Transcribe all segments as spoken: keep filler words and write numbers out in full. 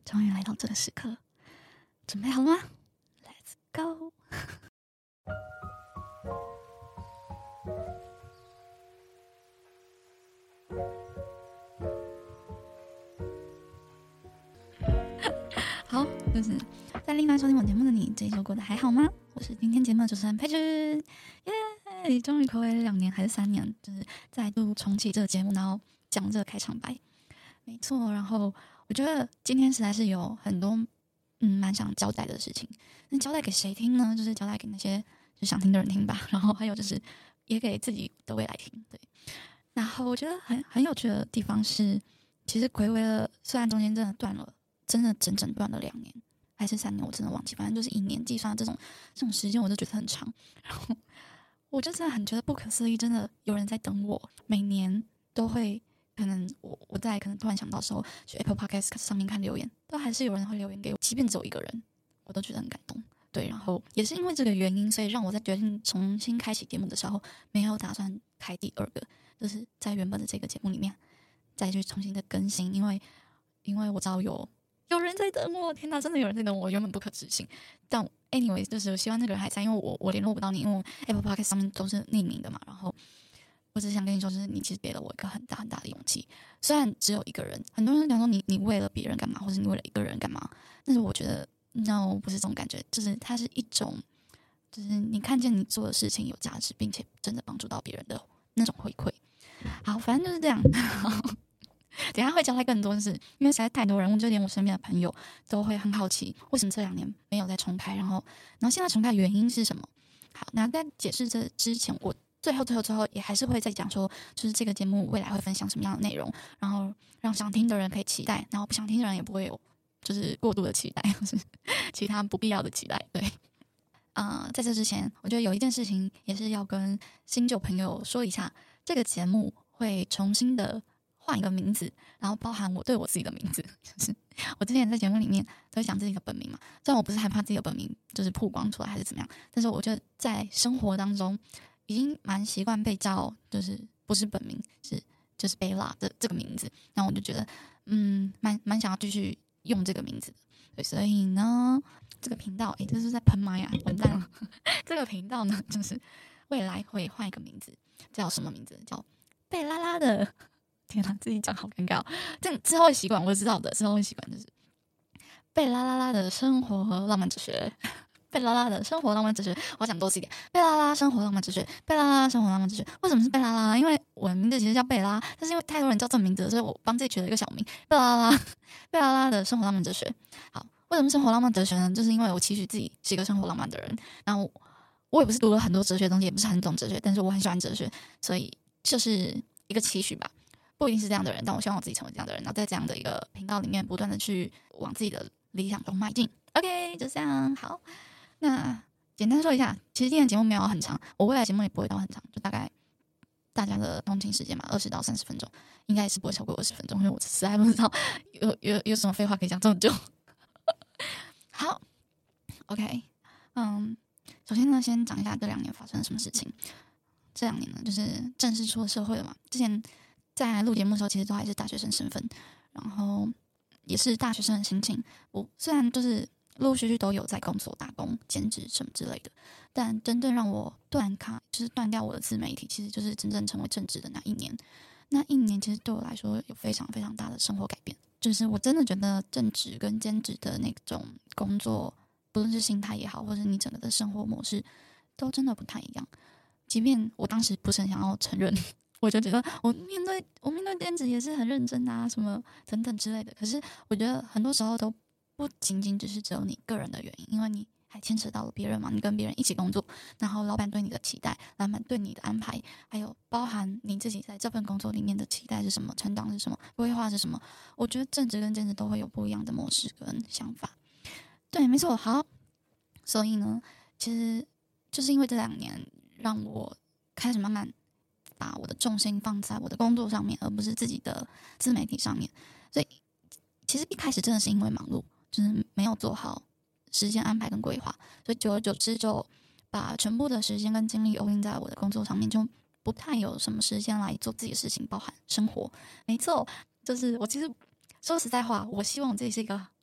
终于来到这个时刻，准备好了吗 ？Let's go！ 好，就是在另外收听我节目的你，这一周过得还好吗？我是今天节目的主持人佩君，耶！终于暌违了两年还是三年，就是再度重启这个节目，然后讲这个开场白。没错，然后我觉得今天实在是有很多嗯蛮想交代的事情。那交代给谁听呢？就是交代给那些就想听的人听吧。然后还有就是也给自己的未来听。对，然后我觉得很很有趣的地方是，其实暌违了，虽然中间真的断了，真的整整断了两年还是三年，我真的忘记，反正就是以年计算这种这种时间，我就觉得很长。然后我就真的很觉得不可思议，真的有人在等我，每年都会。可能我我在可能突然想到的时候，去 Apple Podcast 上面看留言，都还是有人会留言给我，即便只有一个人，我都觉得很感动。对，然后也是因为这个原因，所以让我在决定重新开启节目的时候，没有打算开第二个，就是在原本的这个节目里面再去重新的更新，因为因为我知道有有人在等我，天哪，真的有人在等我，原本不可置信。但 anyway， 就是我希望那个人还在，因为我我联络不到你，因为 Apple Podcast 上面都是匿名的嘛，然后。我只是想跟你说，就是你其实给了我一个很大很大的勇气。虽然只有一个人，很多人讲说你你为了别人干嘛，或者你为了一个人干嘛，但是我觉得 no 不是这种感觉，就是它是一种，就是你看见你做的事情有价值，并且真的帮助到别人的那种回馈。好，反正就是这样。等一下会交代更多的是，因为实在太多人，就连我身边的朋友都会很好奇，为什么这两年没有再重开，然后然后现在重开的原因是什么？好，那在解释这之前，我。最后，最后，最后也还是会再讲说，就是这个节目未来会分享什么样的内容，然后让想听的人可以期待，然后不想听的人也不会有就是过度的期待，或是其他不必要的期待。对，啊、呃，在这之前，我觉得有一件事情也是要跟新旧朋友说一下，这个节目会重新的换一个名字，然后包含我对我自己的名字，就是我之前在节目里面都会讲自己的本名嘛，虽然我不是害怕自己的本名就是曝光出来还是怎么样，但是我觉得在生活当中。已经蛮习惯被叫，就是不是本名，是就是贝拉的这个名字，然后我就觉得，嗯，蛮蛮想要继续用这个名字的，对，所以呢，这个频道，诶，这是在喷麦啊，完蛋了，这个频道呢，就是未来会换一个名字，叫什么名字？叫贝拉拉的，天哪，自己讲好尴尬、哦，这之后会习惯，我知道的，之后会习惯，就是贝拉拉拉的生活和浪漫哲学。贝拉拉的生活浪漫哲学，我要讲多次一点。贝拉拉生活浪漫哲学，贝拉拉生活浪漫哲学。为什么是贝拉拉？因为我的名字其实叫贝拉，但是因为太多人叫这名字，所以我帮自己取了一个小名贝拉拉。贝拉拉的生活浪漫哲学。好，为什么生活浪漫哲学呢？就是因为我期许自己是一个生活浪漫的人。然后我也不是读了很多哲学的东西，也不是很懂哲学，但是我很喜欢哲学，所以就是一个期许吧。不一定是这样的人，但我希望我自己成为这样的人，然后在这样的一个频道里面，不断的去往自己的理想中迈进。OK， 就这样，好。那简单说一下，其实今天的节目没有很长，我未来节目也不会到很长，就大概大家的通勤时间嘛，二十到三十分钟，应该是不会超过二十分钟，因为我实在不知道有有有什么废话可以讲这么久。好 ，OK， 嗯，首先呢，先讲一下这两年发生了什么事情。这两年呢，就是正式出了社会了嘛，之前在录节目的时候，其实都还是大学生身份，然后也是大学生的心情。我虽然就是陆陆续续都有在工作、打工、兼职什么之类的，但真正让我断卡，就是断掉我的自媒体，其实就是真正成为正职的那一年。那一年其实对我来说有非常非常大的生活改变，就是我真的觉得正职跟兼职的那种工作，不论是心态也好，或者你整个的生活模式，都真的不太一样。即便我当时不是很想要承认，我就觉得我面对我面对兼职也是很认真啊，什么等等之类的。可是我觉得很多时候都不仅仅只是只有你个人的原因，因为你还牵扯到了别人嘛，你跟别人一起工作，然后老板对你的期待，老板对你的安排，还有包含你自己在这份工作里面的期待是什么，成长是什么，规划是什么。我觉得正职跟兼职都会有不一样的模式跟想法。对，没错。好，所以呢，其实就是因为这两年让我开始慢慢把我的重心放在我的工作上面，而不是自己的自媒体上面。所以其实一开始真的是因为忙碌，就是没有做好时间安排跟规划，所以久而久之就把全部的时间跟精力投入在我的工作上面，就不太有什么时间来做自己的事情，包含生活。没错，就是我其实说实在话，我希望我自己是一个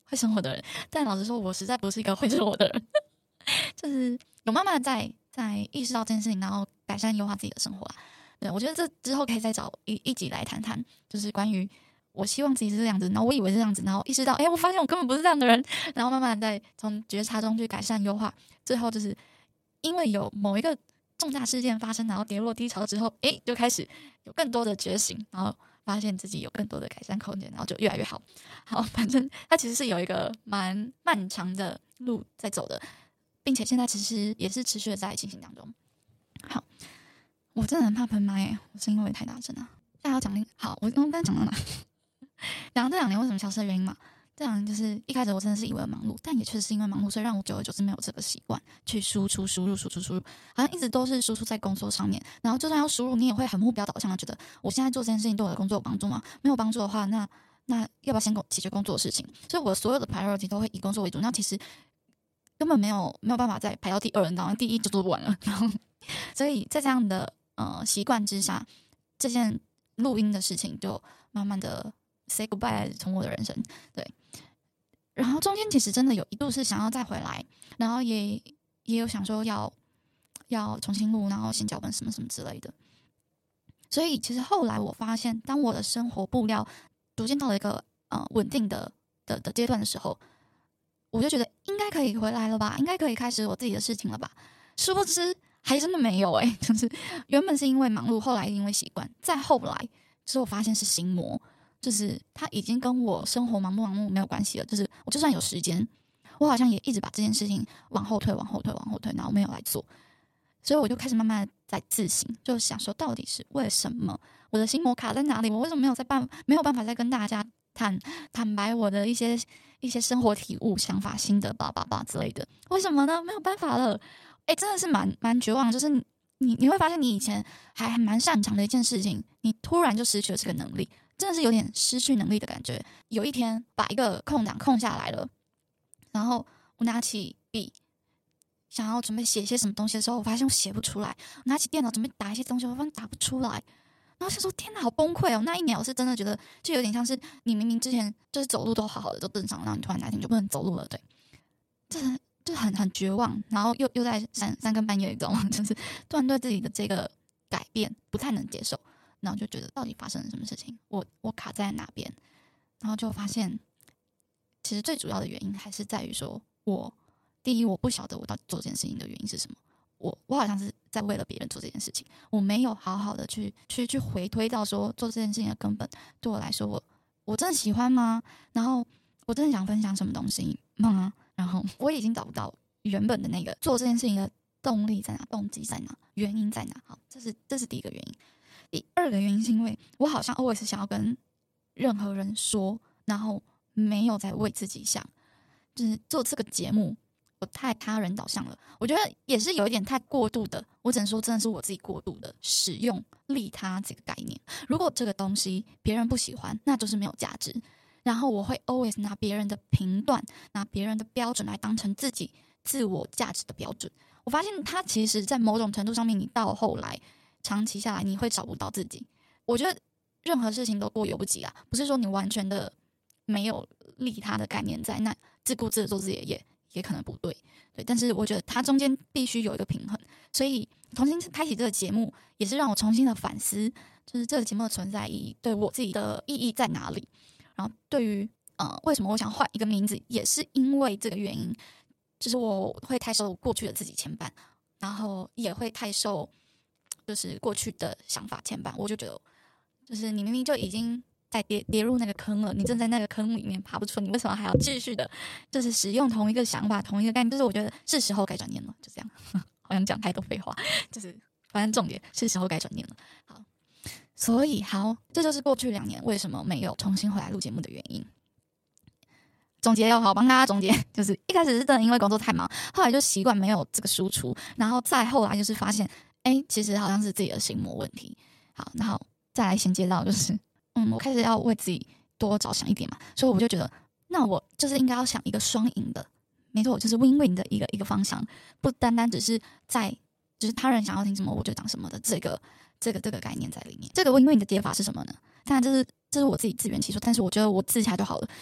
会生活的人，但老实说，我实在不是一个会生活的人，就是有慢慢的在在意识到这件事情，然后改善优化自己的生活啦。对，我觉得这之后可以再找一一集来谈谈，就是关于我希望自己是这样子，然后我以为是这样子，然后意识到，哎，我发现我根本不是这样的人，然后慢慢的再从觉察中去改善优化，最后就是因为有某一个重大事件发生，然后跌落低潮之后，哎，就开始有更多的觉醒，然后发现自己有更多的改善空间，然后就越来越好。好，反正它其实是有一个蛮漫长的路在走的，并且现在其实也是持续的在进行当中。好，我真的很怕喷麦耶，我声音会不会太大声啊？大家要讲那个好，我刚刚讲到哪？讲这两年为什么消失的原因嘛？这样就是一开始我真的是以为忙碌，但也确实是因为忙碌，所以让我久而久之没有这个习惯去输出、输入、输出、输入，好像一直都是输出在工作上面。然后就算要输入，你也会很目标导向的，觉得我现在做这件事情对我的工作有帮助吗？没有帮助的话，那那要不要先解决工作的事情？所以我所有的 priority 都会以工作为主。那其实根本没有没有办法再排到第二，然后第一就做不完了。然后，所以在这样的呃习惯之下，这件录音的事情就慢慢的 say goodbye 从我的人生。对。然后中间其实真的有一度是想要再回来，然后也也有想说要要重新录，然后新脚本什么什么之类的。所以其实后来我发现，当我的生活步调逐渐到了一个呃稳定的的的阶段的时候，我就觉得应该可以回来了吧，应该可以开始我自己的事情了吧。殊不知还真的没有诶、欸，就是原本是因为忙碌，后来因为习惯，再后来之后发现是心魔。就是他已经跟我生活忙不忙碌没有关系了，就是我就算有时间，我好像也一直把这件事情往后推、往后推、往后推，然后没有来做，所以我就开始慢慢的在自省，就想说到底是为什么我的心魔卡在哪里？我为什么没有在办没有办法再跟大家坦坦白我的一些一些生活体悟、想法、心得、叭叭叭之类的？为什么呢？没有办法了，哎，真的是蛮蛮绝望，就是你你会发现你以前还还蛮擅长的一件事情，你突然就失去了这个能力。真的是有点失去能力的感觉。有一天把一个空档空下来了，然后我拿起笔想要准备写一些什么东西的时候，我发现我写不出来。我拿起电脑准备打一些东西，我发现打不出来。然后想说天哪，好崩溃哦！那一秒我是真的觉得，就有点像是你明明之前就是走路都好好的，都正常，然后你突然哪天就不能走路了，对，这就很很绝望。然后又又在三三更半夜，你知道吗？就是突然对自己的这个改变不太能接受。然后就觉得到底发生了什么事情，我我卡在哪边，然后就发现其实最主要的原因还是在于说，我第一我不晓得我到底做这件事情的原因是什么，我我好像是在为了别人做这件事情，我没有好好的去去去回推到说做这件事情的根本对我来说，我我真的喜欢吗？然后我真的想分享什么东西吗？然后我已经找不到原本的那个做这件事情的动力在哪，动机在哪，原因在哪。好，这是这是第一个原因。第二个原因是因为我好像 always 想要跟任何人说，然后没有在为自己想，就是做这个节目我太他人导向了，我觉得也是有一点太过度的，我只能说真的是我自己过度的使用利他这个概念。如果这个东西别人不喜欢，那就是没有价值，然后我会 always 拿别人的评断，拿别人的标准来当成自己自我价值的标准。我发现它其实在某种程度上面，你到后来长期下来你会找不到自己。我觉得任何事情都过犹不及啦，不是说你完全的没有利他的概念在，那自顾自的做自己也也可能不对，对。但是我觉得它中间必须有一个平衡，所以重新开启这个节目，也是让我重新的反思，就是这个节目的存在意义，对我自己的意义在哪里。然后对于呃为什么我想换一个名字，也是因为这个原因，就是我会太受过去的自己牵绊，然后也会太受就是过去的想法牵绊。我就觉得，就是你明明就已经在跌跌入那个坑了，你正在那个坑里面爬不出，你为什么还要继续的，就是使用同一个想法、同一个概念？就是我觉得是时候该转念了，就这样。好像讲太多废话，就是反正重点是时候该转念了。好，所以好，这就是过去两年为什么没有重新回来录节目的原因。总结要好，帮大家总结，就是一开始是真的因为工作太忙，后来就习惯没有这个输出，然后再后来就是发现，哎，其实好像是自己的心魔问题。好，然后再来衔接到就是，嗯，我开始要为自己多着想一点嘛，所以我就觉得，那我就是应该要想一个双赢的，没错，就是 win win 的一个一个方向，不单单只是在就是他人想要听什么我就讲什么的这个这个这个概念在里面。这个 win win 的解法是什么呢？当然这是这是我自己自圆其说，但是我觉得我自洽就好了。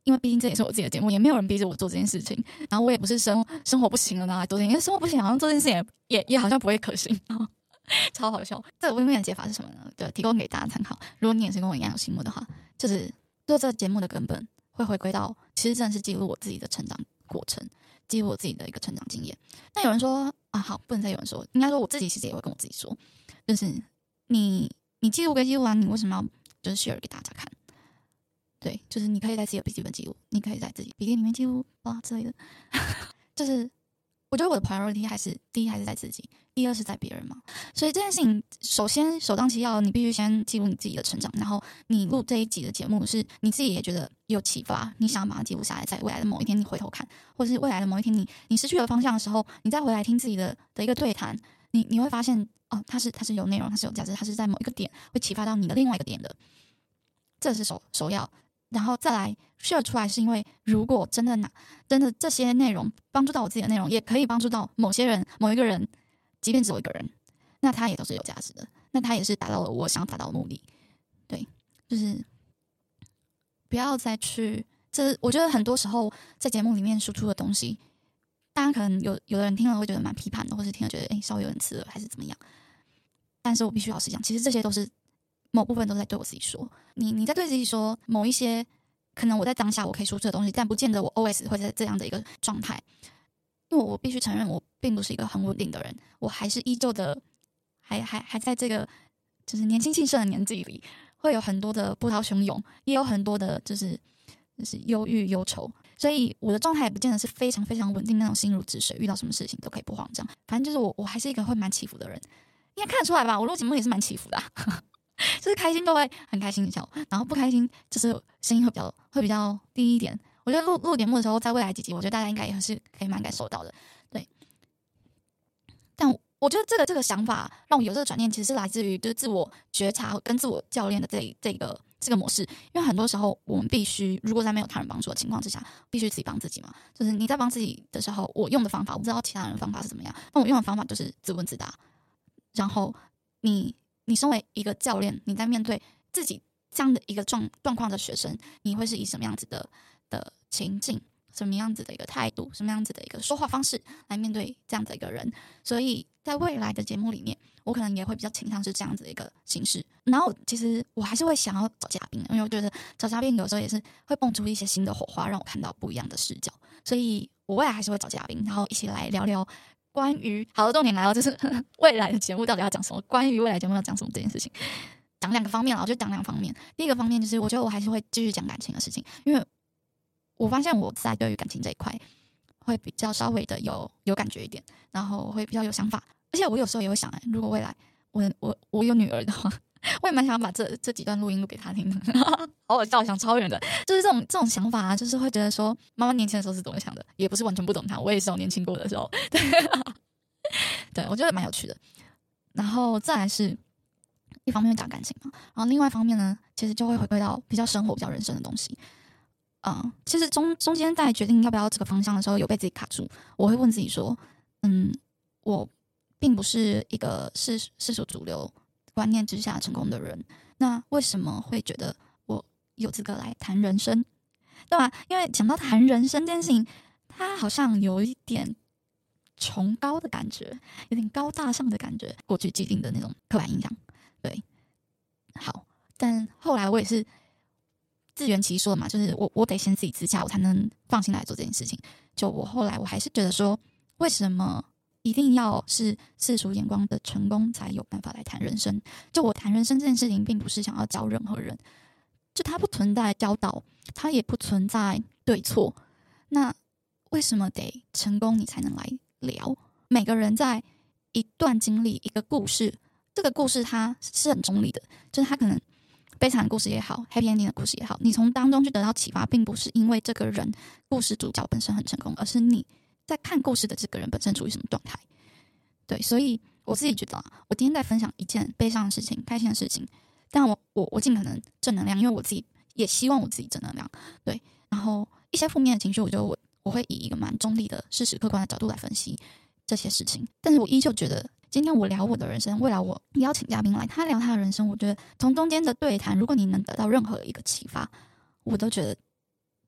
因为毕竟这也是我自己的节目，也没有人逼着我做这件事情，然后我也不是生生活不行了拿来做这件事，因为生活不行好像做这件事情也也也好像不会可行，超好笑。这个 win-win 的解法是什么呢？对，提供给大家参考。如果你也是跟我一样有心魔的话，就是做这个节目的根本会回归到，其实真的是记录我自己的成长过程，记录我自己的一个成长经验。那有人说啊，好，不能再有人说，应该说我自己其实也会跟我自己说，就是你你记录归记录啊，你为什么要就是 share 给大家看？对，就是你可以在自己的笔记本记录，你可以在自己笔记里面记录啊之类的。就是我觉得我的 priority 还是第一还是在自己，第二是在别人嘛。所以这件事情，首先首当其要，你必须先记录你自己的成长，然后你录这一集的节目是你自己也觉得有启发，你想要把它记录下来，在未来的某一天你回头看，或者是未来的某一天你你失去了方向的时候，你再回来听自己的的一个对谈，你你会发现哦，它是它是有内容，它是有价值，它是在某一个点会启发到你的另外一个点的，这是首首要。然后再来 share 出来，是因为如果真的拿真的这些内容帮助到我自己的内容，也可以帮助到某些人、某一个人，即便只有一个人，那他也都是有价值的，那他也是达到了我想达到的目的。对，就是不要再去，这我觉得很多时候在节目里面输出的东西，大家可能有有的人听了会觉得蛮批判的，或是听了觉得哎稍微有点刺耳还是怎么样。但是我必须老实讲，其实这些都是某部分都在对我自己说，你你在对自己说某一些可能我在当下我可以输出的东西，但不见得我 always 会在这样的一个状态，因为我必须承认我并不是一个很稳定的人，我还是依旧的还还还在这个就是年轻气盛的年纪里，会有很多的波涛汹涌，也有很多的就是就是忧郁忧愁，所以我的状态也不见得是非常非常稳定那种心如止水，遇到什么事情都可以不慌张。反正就是我我还是一个会蛮起伏的人，应该看得出来吧，我录节目也是蛮起伏的、啊就是开心都会很开心笑，然后不开心就是声音会比较会比较低一点。我觉得录录节目的时候，在未来几集，我觉得大家应该也是可以蛮感受到的。对，但我我觉得这个这个想法让我有这个转念，其实是来自于就是自我觉察跟自我教练的这这个这个模式。因为很多时候我们必须，如果在没有他人帮助的情况之下，必须自己帮自己嘛。就是你在帮自己的时候，我用的方法，我不知道其他人的方法是怎么样，但我用的方法就是自问自答，然后你。你身为一个教练，你在面对自己这样的一个状状况的学生，你会是以什么样子的的情境，什么样子的一个态度，什么样子的一个说话方式来面对这样的一个人？所以在未来的节目里面，我可能也会比较倾向是这样子的一个形式。然后其实我还是会想要找嘉宾，因为我觉得找嘉宾有时候也是会蹦出一些新的火花，让我看到不一样的视角。所以我未来还是会找嘉宾，然后一起来聊聊。关于好的重点来了，就是未来的节目到底要讲什么？关于未来节目要讲什么这件事情，讲两个方面了，我就讲两个方面。第一个方面就是，我觉得我还是会继续讲感情的事情，因为我发现我在对于感情这一块会比较稍微的有有感觉一点，然后会比较有想法。而且我有时候也会想，如果未来我我我有女儿的话，我也蛮想把这这几段录音录给她听的。好好笑，想超远的，就是这种这种想法啊，就是会觉得说，妈妈年轻的时候是怎么想的，也不是完全不懂她，我也是有年轻过的时候。对，对我觉得蛮有趣的。然后再来是一方面讲感情嘛，然后另外一方面呢，其实就会回归到比较生活、比较人生的东西。嗯，其实中中间在决定要不要这个方向的时候，有被自己卡住。我会问自己说，嗯，我并不是一个世世俗主流观念之下成功的人，那为什么会觉得我有资格来谈人生，对吧？因为讲到谈人生这件事情，它好像有一点崇高的感觉，有点高大上的感觉，过去既定的那种刻板印象。对，好，但后来我也是自圆其说嘛，就是我我得先自己自洽，我才能放心来做这件事情。就我后来我还是觉得说，为什么一定要是世俗眼光的成功才有办法来谈人生？就我谈人生这件事情，并不是想要教任何人，就它不存在教导，它也不存在对错。那为什么得成功你才能来聊？每个人在一段经历一个故事，这个故事它是很中立的，就是它可能悲惨的故事也好 happy ending 的故事也好，你从当中去得到启发，并不是因为这个人故事主角本身很成功，而是你在看故事的这个人本身处于什么状态。对，所以我自己觉得、啊、我今天在分享一件悲伤的事情、开心的事情，但我我我尽可能正能量，因为我自己也希望我自己正能量。对，然后一些负面的情绪，我觉得我我会以一个蛮中立的事实客观的角度来分析这些事情，但是我依旧觉得今天我聊我的人生，未来我邀请嘉宾来他聊他的人生，我觉得从中间的对谈，如果你能得到任何一个启发，我都觉得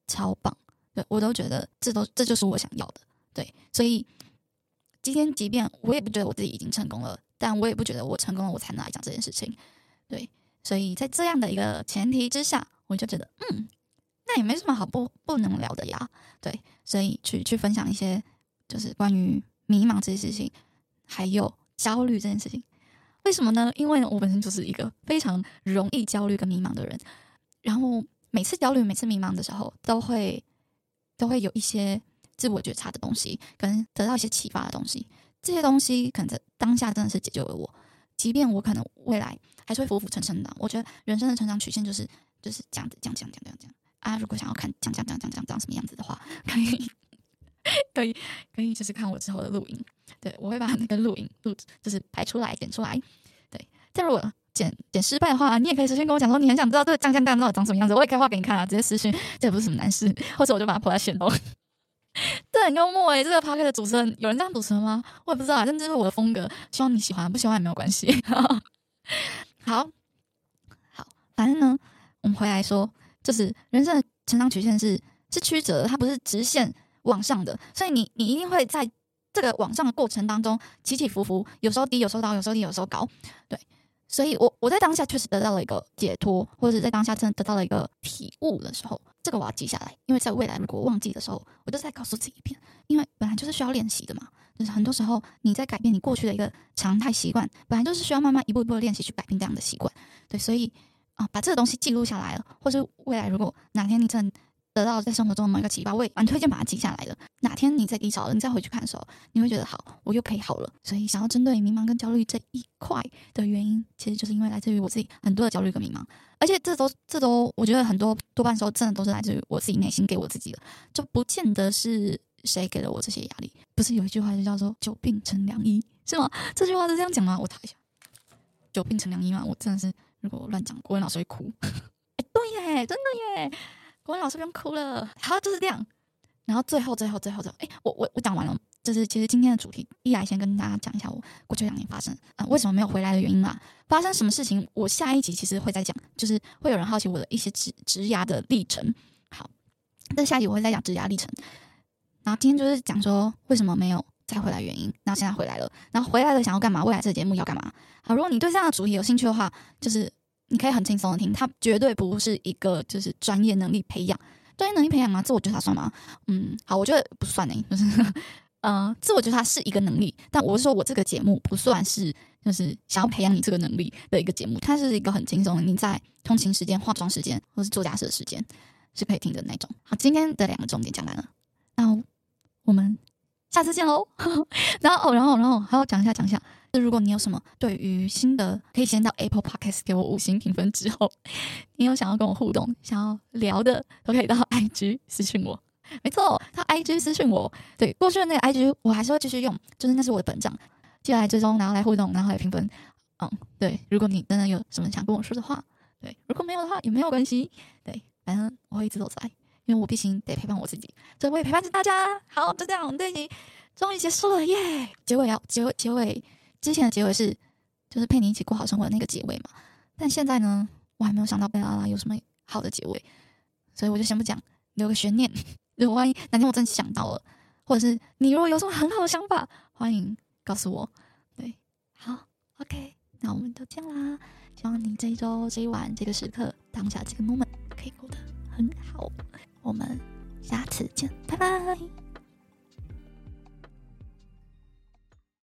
超棒，对，我都觉得这都这就是我想要的，对，所以今天即便我也不觉得我自己已经成功了，但我也不觉得我成功了我才能来讲这件事情，对，所以在这样的一个前提之下，我就觉得嗯，那也没什么好不不能聊的呀，对，所以去去分享一些就是关于迷茫这件事情，还有焦虑这件事情。为什么呢？因为我本身就是一个非常容易焦虑跟迷茫的人，然后每次焦虑、每次迷茫的时候，都会都会有一些自我觉察的东西，跟得到一些启发的东西。这些东西可能在当下真的是解救了我，即便我可能未来还是会浮浮沉沉的。我觉得人生的成长曲线就是就是这样子，这样这样这样这样这样啊。如果想要看讲讲讲讲讲长什么样子的话，可以可以可以就是看我之后的录音。对，我会把那个录音录就是排出来剪出来。对，但如果剪剪失败的话，你也可以私信跟我讲说你很想知道这个酱酱酱到底长什么样子，我也可以画给你看啊，直接私信，这也不是什么难事，或者我就把它抛在线动。这很幽默诶、欸，这个 podcast 的主持人有人这样主持吗？我也不知道，但这是我的风格，希望你喜欢，不喜欢也没有关系。好好，反正呢，我们回来说，就是人生的成长曲线是是曲折的，它不是直线往上的，所以你你一定会在这个往上的过程当中起起伏伏，有时候低，有时候高，有时候低，有时候高，对。所以我我在当下确实得到了一个解脱，或者是在当下真的得到了一个体悟的时候，这个我要记下来，因为在未来如果忘记的时候，我就再告诉自己一遍，因为本来就是需要练习的嘛，就是很多时候你在改变你过去的一个常态习惯，本来就是需要慢慢一步一步的练习去改变这样的习惯，对，所以啊、呃，把这个东西记录下来了，或是未来如果哪天你真的得到在生活中的某一个启发，我也蛮推荐把它记下来的。哪天你在低潮了，你再回去看的时候，你会觉得好，我又可以好了。所以想要针对迷茫跟焦虑这一块的原因，其实就是因为来自于我自己很多的焦虑跟迷茫，而且这都这都我觉得很多多半时候真的都是来自于我自己内心给我自己的，就不见得是谁给了我这些压力。不是有一句话就叫做久病成良医，是吗？这句话是这样讲吗？我查一下，久病成良医吗？我真的是如果我乱讲，国文老师会哭。哎，对耶，真的耶。国文老师不用哭了，好，就是这样。然后最后最后最后最后，哎，我我我讲完了，就是其实今天的主题，一来先跟大家讲一下我过去两年发生啊、呃、为什么没有回来的原因啦，发生什么事情，我下一集其实会再讲，就是会有人好奇我的一些职职涯的历程。好，但下一集我会再讲职涯历程。然后今天就是讲说为什么没有再回来原因，然后现在回来了，然后回来了想要干嘛，未来这个节目要干嘛。好，如果你对这样的主题有兴趣的话，就是你可以很轻松的听，它绝对不是一个就是专业能力培养，专业能力培养吗？自我觉察算吗？嗯，好，我觉得不算诶、欸，就是，呃，自我觉察是一个能力，但我是说我这个节目不算是就是想要培养你这个能力的一个节目，它是一个很轻松的，你在通勤时间、化妆时间或是做家事的时间是可以听的那种。好，今天的两个重点讲完了，那我们下次见喽。然后哦，然后然后还要讲一下讲一下。如果你有什么对于新的，可以先到 Apple Podcast 给我五星评分之后，你有想要跟我互动、想要聊的，都可以到 I G 私讯我。没错，到 I G 私讯我。对，过去的那个 I G 我还是会继续用，就是那是我的本账，记得来追踪，然后来互动，然后来评分。嗯，对，如果你真的有什么想跟我说的话，对，如果没有的话也没有关系。对，反正我会一直都在，因为我毕竟得陪伴我自己，所以我也陪伴着大家。好，就这样，我们这一集终于结束了耶！结尾要结尾结尾。之前的结尾是，就是陪你一起过好生活的那个结尾嘛。但现在呢，我还没有想到贝拉拉有什么好的结尾，所以我就先不讲，留个悬念。如果万一哪天我真的想到了，或者是你如果有什么很好的想法，欢迎告诉我。对，好 ，OK， 那我们就这样啦。希望你这一周、这一晚、这个时刻、当下这个 moment 可以过得很好。我们下次见，拜拜。